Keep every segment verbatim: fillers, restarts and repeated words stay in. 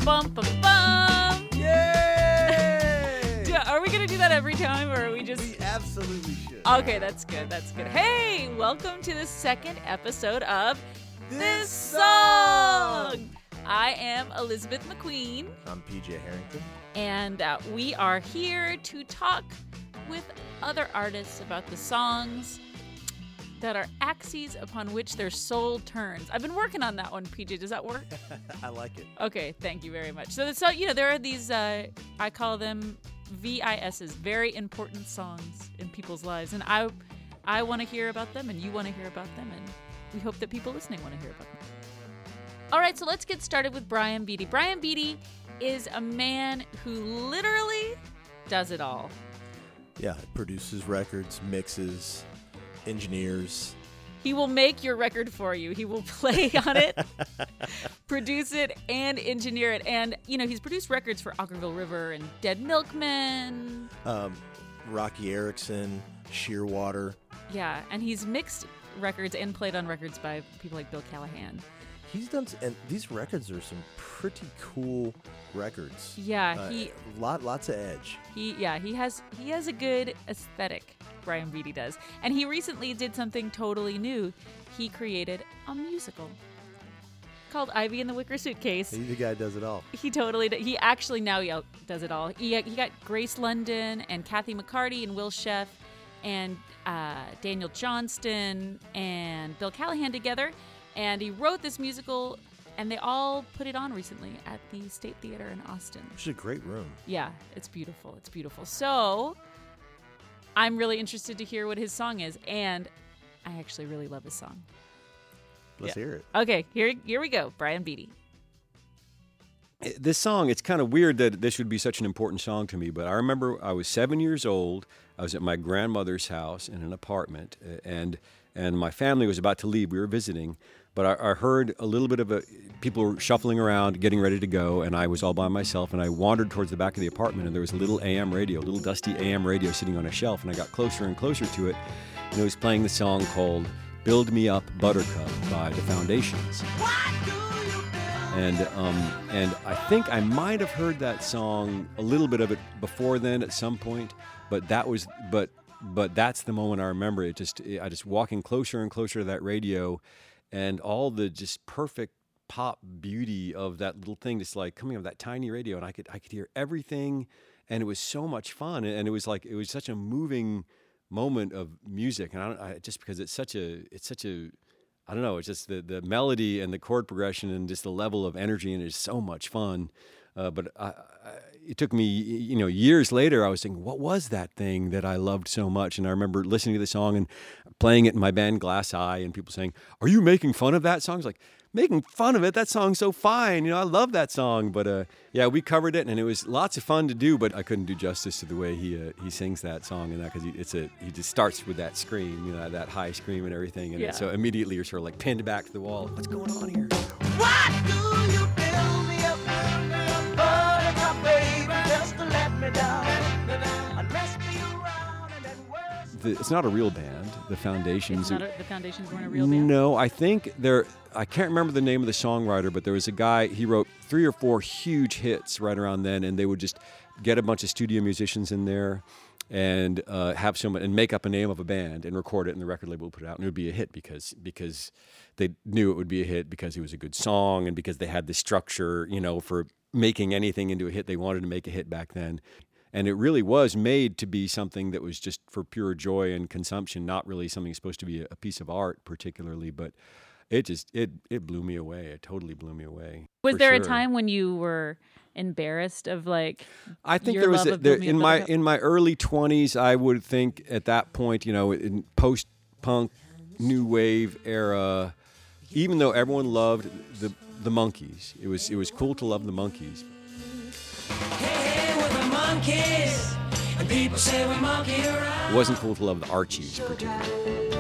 bum, bum, bum. Yay! Do- Are we going to do that every time, or are we just... We absolutely should. Okay, that's good. That's good. Hey, welcome to the second episode of This Song. I am Elizabeth McQueen. I'm P J Harrington. And uh, we are here to talk with other artists about the songs that are axes upon which their soul turns. I've been working on that one, P J. Does that work? I like it. Okay, thank you very much. So, so you know, there are these, uh, I call them V I Ss, very important songs in people's lives. And I I want to hear about them, and you want to hear about them, and we hope that people listening want to hear about them. All right, so let's get started with Brian Beattie. Brian Beattie is a man who literally does it all. Yeah, produces records, mixes, engineers. He will make your record for you. He will play on it, produce it, and engineer it. And, you know, he's produced records for Ockerville River and Dead Milkmen. Um, Rocky Erickson, Shearwater. Yeah, and he's mixed records and played on records by people like Bill Callahan. He's done, and these records are some pretty cool records. Yeah, uh, he lot lots of edge. he yeah he has he has a good aesthetic. Brian Beattie does, and he recently did something totally new. He created a musical called Ivy and the Wicker Suitcase. He, the guy does it all. He totally he actually now he out- does it all. He he got Grace London and Kathy McCarty and Will Sheff and uh, Daniel Johnston and Bill Callahan together. And he wrote this musical, and they all put it on recently at the State Theater in Austin. Which is a great room. Yeah, it's beautiful. It's beautiful. So I'm really interested to hear what his song is, and I actually really love his song. Let's Yeah. hear it. Okay, here, here we go. Brian Beattie. This song, it's kind of weird that this would be such an important song to me, but I remember I was seven years old. I was at my grandmother's house in an apartment, uh, and and my family was about to leave. We were visiting, but I, I heard a little bit of a people were shuffling around, getting ready to go, and I was all by myself, and I wandered towards the back of the apartment, and there was a little A M radio, a little dusty A M radio sitting on a shelf, and I got closer and closer to it, and it was playing the song called Build Me Up, Buttercup by The Foundations. And um, and I think I might have heard that song, a little bit of it before then at some point, but that was but but that's the moment I remember it. Just I just walking closer and closer to that radio, and all the just perfect pop beauty of that little thing, just like coming off that tiny radio, and I could I could hear everything, and it was so much fun, and it was like it was such a moving moment of music, and I don't I, just because it's such a it's such a I don't know, it's just the, the melody and the chord progression and just the level of energy, and it's so much fun. Uh, but I, I, it took me, you know, years later, I was thinking, what was that thing that I loved so much? And I remember listening to the song and playing it in my band Glass Eye, and people saying, are you making fun of that song? I was like, making fun of it? That song's so fine. You know, I love that song. But uh, yeah, we covered it, and it was lots of fun to do, but I couldn't do justice to the way he uh, he sings that song, and that because he, it's a he just starts with that scream, you know, that high scream and everything, and Yeah. so immediately you're sort of like pinned back to the wall. What's going on here? Why do you build me up, buttercup, baby, just to let me down? Unless me around and then worse. The, it's not a real band. The Foundations. It's not a, the Foundations weren't a real band? No, I think there. I can't remember the name of the songwriter, but there was a guy. He wrote three or four huge hits right around then, and they would just get a bunch of studio musicians in there and uh, have someone and make up a name of a band and record it, and the record label would put it out, and it would be a hit because because they knew it would be a hit because it was a good song and because they had the structure, you know, for making anything into a hit. They wanted to make a hit back then. And it really was made to be something that was just for pure joy and consumption, not really something supposed to be a piece of art particularly, but it just, it it blew me away. It totally blew me away. Was for there a sure. time when you were embarrassed of like I think your there was love a, of there, Build Me a in my Buttercup? in my early twenties, I would think at that point, you know, in post-punk, new wave era, even though everyone loved the the Monkees, it was it was cool to love the Monkees. Hey, we're the monkeys, and people say we monkey around. It wasn't cool to love the Archies particularly.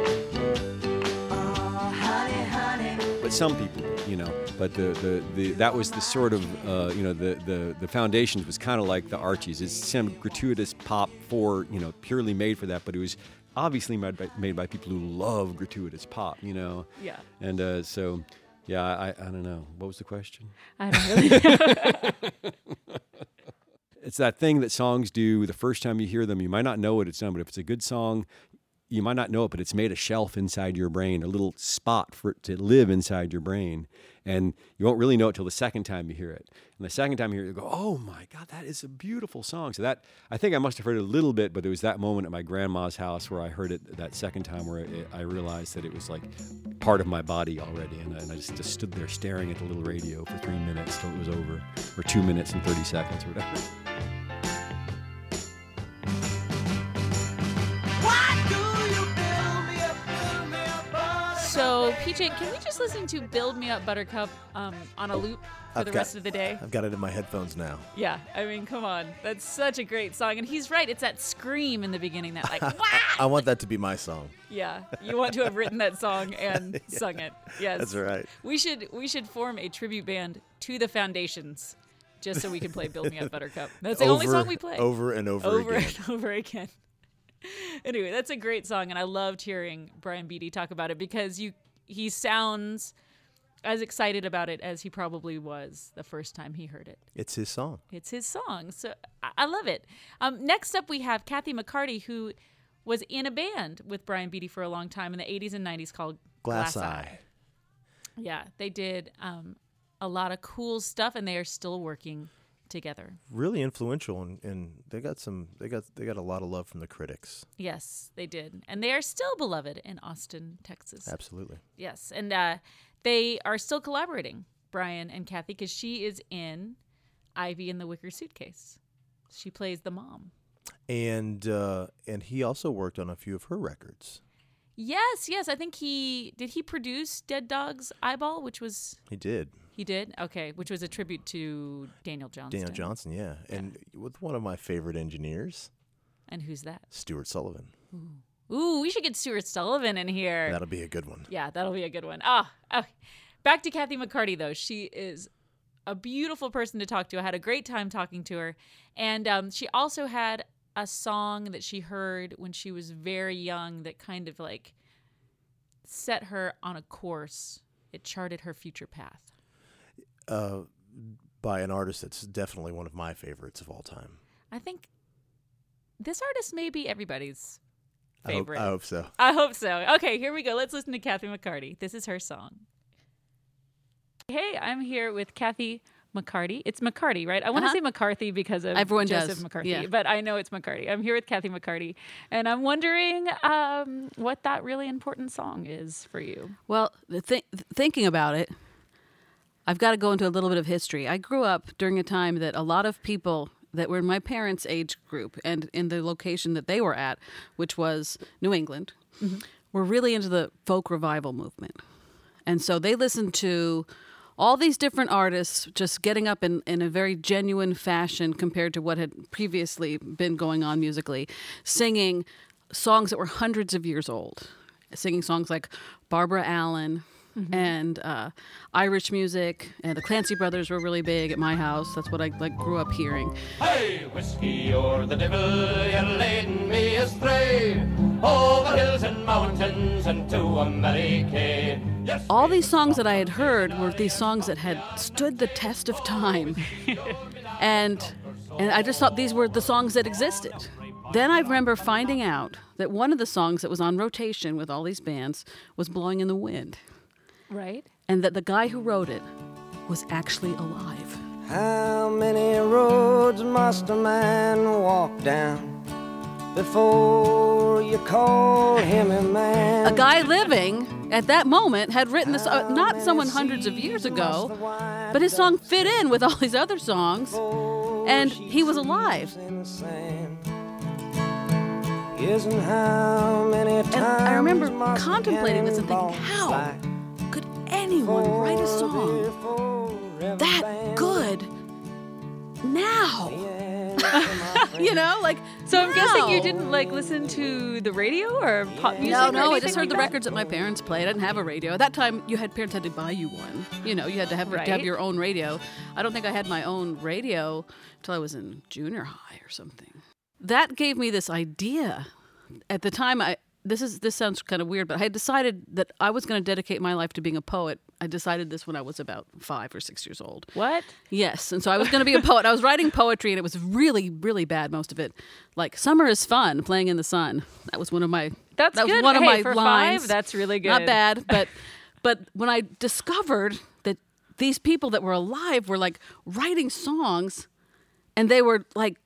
Oh, honey, honey. But some people, you know, but the, the, the that was the sort of, uh, you know, the, the, the Foundations was kind of like the Archies. It's some gratuitous pop for, you know, purely made for that, but it was obviously made by, made by people who love gratuitous pop, you know. Yeah. And uh, so Yeah, I, I don't know. What was the question? I don't really know. It's that thing that songs do the first time you hear them. You might not know what it's done, but if it's a good song, you might not know it, but it's made a shelf inside your brain, a little spot for it to live inside your brain. And you won't really know it till the second time you hear it. And the second time you hear it, you go, oh my God, that is a beautiful song. So that, I think I must have heard it a little bit, but there was that moment at my grandma's house where I heard it that second time where it, I realized that it was like part of my body already. And, and I just, just stood there staring at the little radio for three minutes till it was over, or two minutes and thirty seconds or whatever. So, P J, can we just listen to Build Me Up Buttercup um, on a loop for I've the got- rest of the day? I've got it in my headphones now. Yeah, I mean, come on. That's such a great song. And he's right. It's that scream in the beginning, that like, wow! I want that to be my song. Yeah, you want to have written that song and sung it. Yes. That's right. We should we should form a tribute band to the Foundations just so we can play Build Me Up Buttercup. That's the only Over- song we play. Over and over, over again. and over again. Anyway, that's a great song, and I loved hearing Brian Beattie talk about it because you he sounds as excited about it as he probably was the first time he heard it. It's his song. It's his song, so I, I love it. Um, next up, we have Kathy McCarty, who was in a band with Brian Beattie for a long time in the eighties and nineties called Glass, Glass, Eye. Eye. Yeah, they did um, a lot of cool stuff, and they are still working together. Really influential, and, and they got some. They got they got a lot of love from the critics. Yes, they did. And they are still beloved in Austin, Texas. Absolutely. Yes. And uh, they are still collaborating, Brian and Kathy, because she is in Ivy and the Wicker Suitcase. She plays the mom. And uh, and he also worked on a few of her records. Yes, yes. I think he did. He produce Dead Dog's Eyeball, which was He did. he did okay, which was a tribute to Daniel Johnston. Daniel Johnson, yeah. And with one of my favorite engineers, And who's that? Stuart Sullivan. Ooh, we should get Stuart Sullivan in here. That'll be a good one. Yeah, that'll be a good one. Ah, oh, back to Kathy McCarty though. She is a beautiful person to talk to. I had a great time talking to her, and um, she also had a song that she heard when she was very young that kind of like set her on a course. It charted her future path. Uh, by an artist that's definitely one of my favorites of all time. I think this artist may be everybody's I hope, favorite. I hope so. I hope so. Okay, here we go. Let's listen to Kathy McCarty. This is her song. Hey, I'm here with Kathy McCarty. It's McCarty, right? I want to Uh-huh. say McCarthy because of Everyone Joseph does, McCarthy, yeah. but I know it's McCarty. I'm here with Kathy McCarty, and I'm wondering um, what that really important song is for you. Well, the th- thinking about it, I've got to go into a little bit of history. I grew up during a time that a lot of people that were in my parents' age group and in the location that they were at, which was New England, Mm-hmm. were really into the folk revival movement. And so they listened to all these different artists just getting up in, in a very genuine fashion compared to what had previously been going on musically, singing songs that were hundreds of years old, singing songs like Barbara Allen, and uh, Irish music, and the Clancy Brothers were really big at my house. That's what I like grew up hearing. Hey, whiskey, you're the devil, you're leading me astray, over hills and mountains and to America. Yes, All these songs that I had heard were these songs that had stood the test of time, and and I just thought these were the songs that existed. Then I remember finding out that one of the songs that was on rotation with all these bands was "Blowing in the Wind," Right? and that the guy who wrote it was actually alive. How many roads must a man walk down before you call him a man? A guy living at that moment had written this, uh, not someone hundreds of years ago, but his song fit in with all these other songs, and he was alive. In the sand. Isn't how many times And I remember must a contemplating this and thinking, cannonball how fly could anyone write a song before every that band good now? begins? You know, like, So I'm guessing you now. didn't like listen to the radio or pop music. No, or no, I anything just heard like the that? records that my parents played. I didn't have a radio. At that time, you had parents had to buy you one. You know, you had to have, to have Right. your own radio. I don't think I had my own radio until I was in junior high or something. That gave me this idea. At the time, I this is this sounds kind of weird, but I had decided that I was going to dedicate my life to being a poet. I decided this when I was about five or six years old. What? Yes, and so I was going to be a poet. I was writing poetry, and it was really, really bad. Most of it, like "Summer is fun, playing in the sun." That was one of my. That's that was good. one of Hey, my for lines. five, that's really good. Not bad, but but when I discovered that these people that were alive were like writing songs, and they were like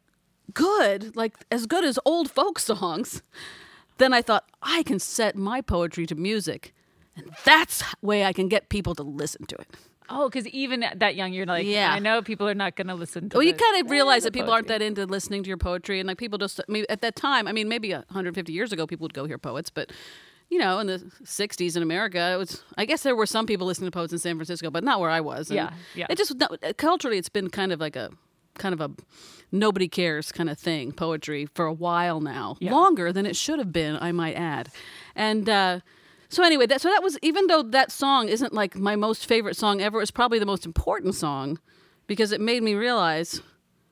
good, like as good as old folk songs. Then I thought, I can set my poetry to music, and that's the way I can get people to listen to it. Oh, because even at that young, you're like, Yeah. I know people are not going to listen to Well, you the- kind of eh, realize the that people aren't poetry. that into listening to your poetry, and like people just, I mean, at that time, I mean, maybe one hundred fifty years ago, people would go hear poets, but you know, in the sixties in America, it was, I guess there were some people listening to poets in San Francisco, but not where I was. And Yeah, yeah. It just, no, culturally, it's been kind of like a, kind of a nobody cares kind of thing, poetry, for a while now. Yeah. Longer than it should have been, I might add. And uh, so anyway, that, so that was, even though that song isn't like my most favorite song ever, it's probably the most important song because it made me realize,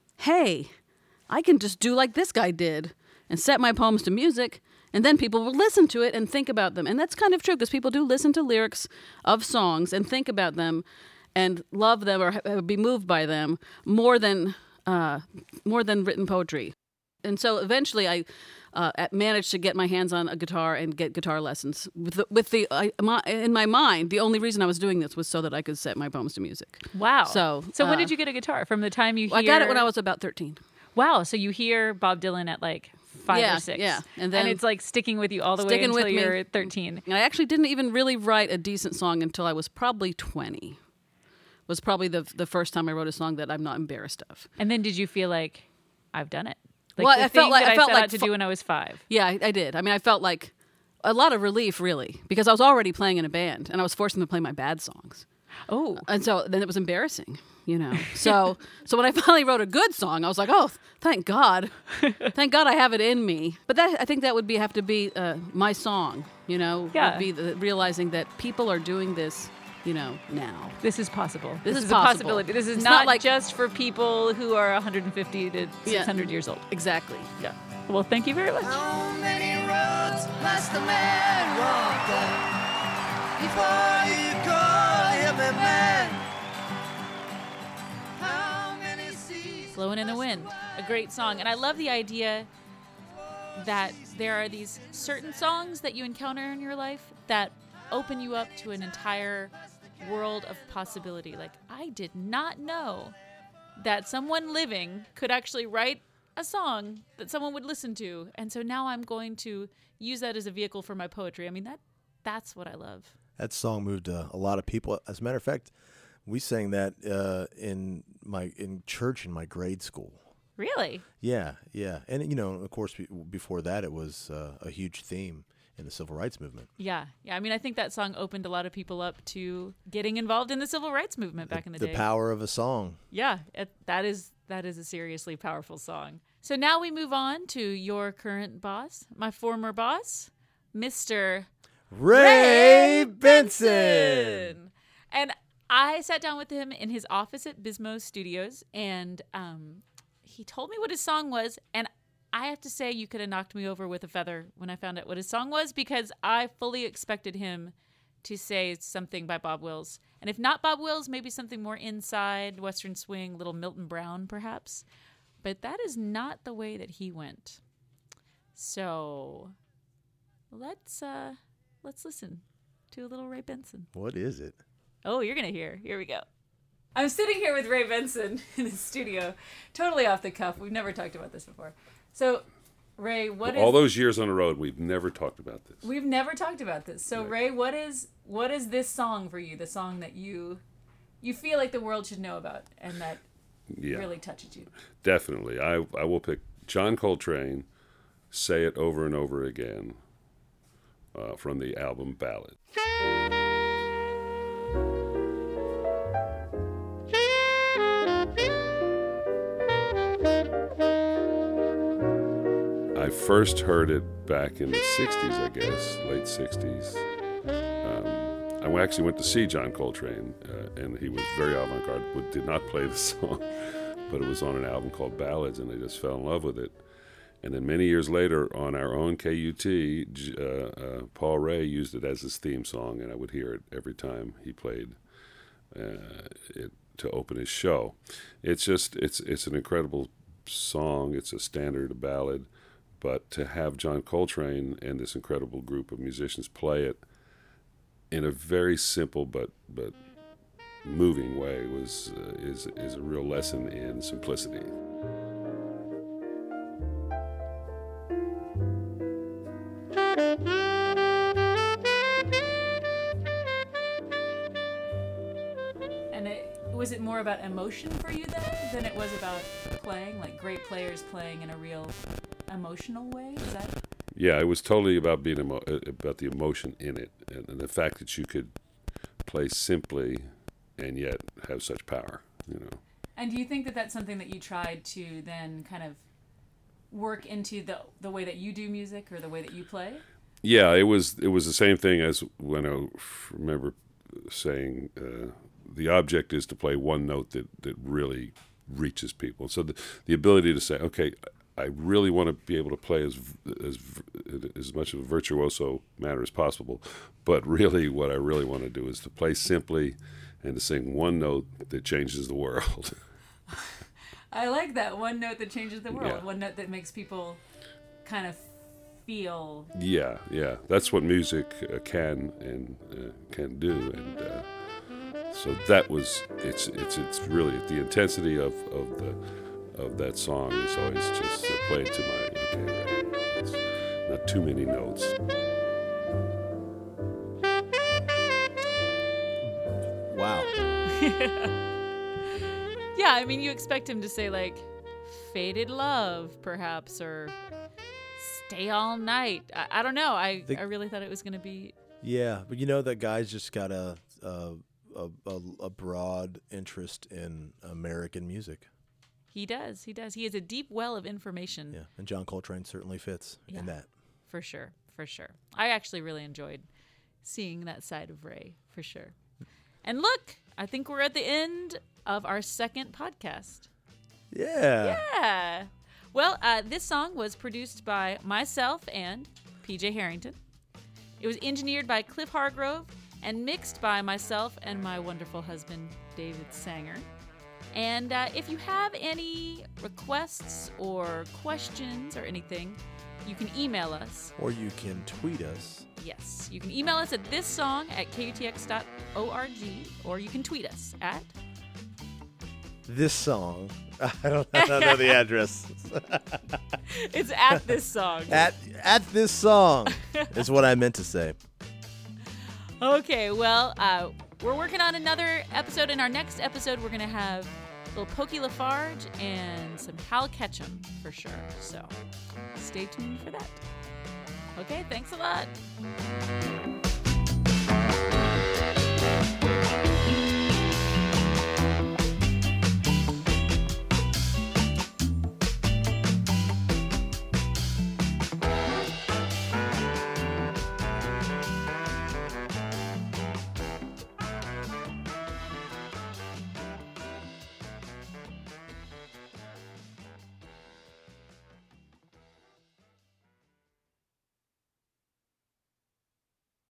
hey, I can just do like this guy did and set my poems to music, and then people will listen to it and think about them. And that's kind of true because people do listen to lyrics of songs and think about them and love them or ha- be moved by them more than uh, more than written poetry. And so eventually I uh, managed to get my hands on a guitar and get guitar lessons. With the, with the I, my, in my mind, the only reason I was doing this was so that I could set my poems to music. Wow. So, so when uh, did you get a guitar? From the time you hear... I got it when I was about thirteen. Wow. So you hear Bob Dylan at like five Yeah, or six. yeah. And then- it's like sticking with you all the way Sticking until with me. you're thirteen. I actually didn't even really write a decent song until I was probably twenty. Was probably the the first time I wrote a song that I'm not embarrassed of. And then did you feel like, I've done it? Like Well, the I felt thing like- that I I, felt set like out to fu- do when I was five. Yeah, I, I did. I mean, I felt like a lot of relief, really, because I was already playing in a band, and I was forcing them to play my bad songs. Oh. And so then it was embarrassing, you know. So so when I finally wrote a good song, I was like, oh, thank God, thank God I have it in me. But that I think that would be have to be uh, my song, you know. Yeah. Would be the, realizing that people are doing this, you know, now. This is possible. This is a possible. possibility. This is It's not, not like- just for people who are one hundred fifty to six hundred years old. Exactly. Yeah. Well, thank you very much. How many roads must a man walk down before you call him a man? How many seas Blowing in the Wind, a great song. And I love the idea that there are these certain songs that you encounter in your life that open you up to an entire world of possibility. Like, I did not know that someone living could actually write a song that someone would listen to. And so now I'm going to use that as a vehicle for my poetry. I mean, that that's what I love. That song moved uh, a lot of people. As a matter of fact, we sang that uh, in my in church in my grade school. Really? Yeah, yeah, and you know, of course, be- before that, it was uh, a huge theme in the civil rights movement. Yeah. Yeah. I mean, I think that song opened a lot of people up to getting involved in the civil rights movement back in the, The day. power of a song. Yeah, it, that is that is a seriously powerful song. So now we move on to your current boss, my former boss, Mister Ray Benson. And I sat down with him in his office at Bismo Studios, and um, he told me what his song was, and I have to say you could have knocked me over with a feather when I found out what his song was, because I fully expected him to say something by Bob Wills. And if not Bob Wills, maybe something more inside, Western Swing, little Milton Brown, perhaps. But that is not the way that he went. So let's uh, let's listen to a little Ray Benson. What is it? Oh, you're going to hear. Here we go. I'm sitting here with Ray Benson in his studio, totally off the cuff. We've never talked about this before. So, Ray, what is... All those years on the road, we've never talked about this. We've never talked about this. So, Ray, what is what is this song for you? The song that you you feel like the world should know about and that Yeah, really touches you. definitely. I I will pick John Coltrane, "Say It Over and Over Again," uh, from the album Ballad. I first heard it back in the sixties, I guess, late sixties. Um, I actually went to see John Coltrane, uh, and he was very avant-garde, but did not play the song. But it was on an album called Ballads, and I just fell in love with it. And then many years later, on our own K U T, J- uh, uh, Paul Ray used it as his theme song, and I would hear it every time he played uh, it to open his show. It's just, it's it's an incredible song. It's a standard ballad, but to have John Coltrane and this incredible group of musicians play it in a very simple but but moving way was uh, is is a real lesson in simplicity. And it, was it more about emotion for you then than it was about playing? Like great players playing in a real emotional way? Is that? Yeah, it was totally about being emo- about the emotion in it, and, and the fact that you could play simply and yet have such power. You know. And do you think that that's something that you tried to then kind of work into the the way that you do music or the way that you play? Yeah, it was it was the same thing as when I remember saying uh, the object is to play one note that, that really reaches people. So the the ability to say, okay, I really want to be able to play as as as much of a virtuoso manner as possible, but really what I really want to do is to play simply and to sing one note that changes the world. I like that one note that changes the world. Yeah. One note that makes people kind of feel. Yeah, yeah, that's what music uh, can and uh, can do, and uh, so that was it's it's it's really the intensity of, of the of that song is always just uh, played to my okay, right? It's not too many notes. Wow. Yeah, I mean, you expect him to say like "Faded Love," perhaps, or "Stay All Night." I, I don't know. I The- I really thought it was gonna be. Yeah, but you know that guy's just got a a, a, a a broad interest in American music. He does. He does. He has a deep well of information. Yeah, and John Coltrane certainly fits Yeah. in that. For sure. For sure. I actually really enjoyed seeing that side of Ray, for sure. And look, I think we're at the end of our second podcast. Yeah. Yeah. Well, uh, this song was produced by myself and P J Harrington. It was engineered by Cliff Hargrove and mixed by myself and my wonderful husband, David Sanger. And uh, if you have any requests or questions or anything, you can email us. Or you can tweet us. Yes, you can email us at this song at K U T X dot org, or you can tweet us at. This song. I don't, I don't know the address. It's at this song. at at this song is what I meant to say. Okay, well, uh, we're working on another episode. In our next episode, we're going to have little Pokey Lafarge and some Hal Ketchum for sure. So stay tuned for that. Okay, thanks a lot.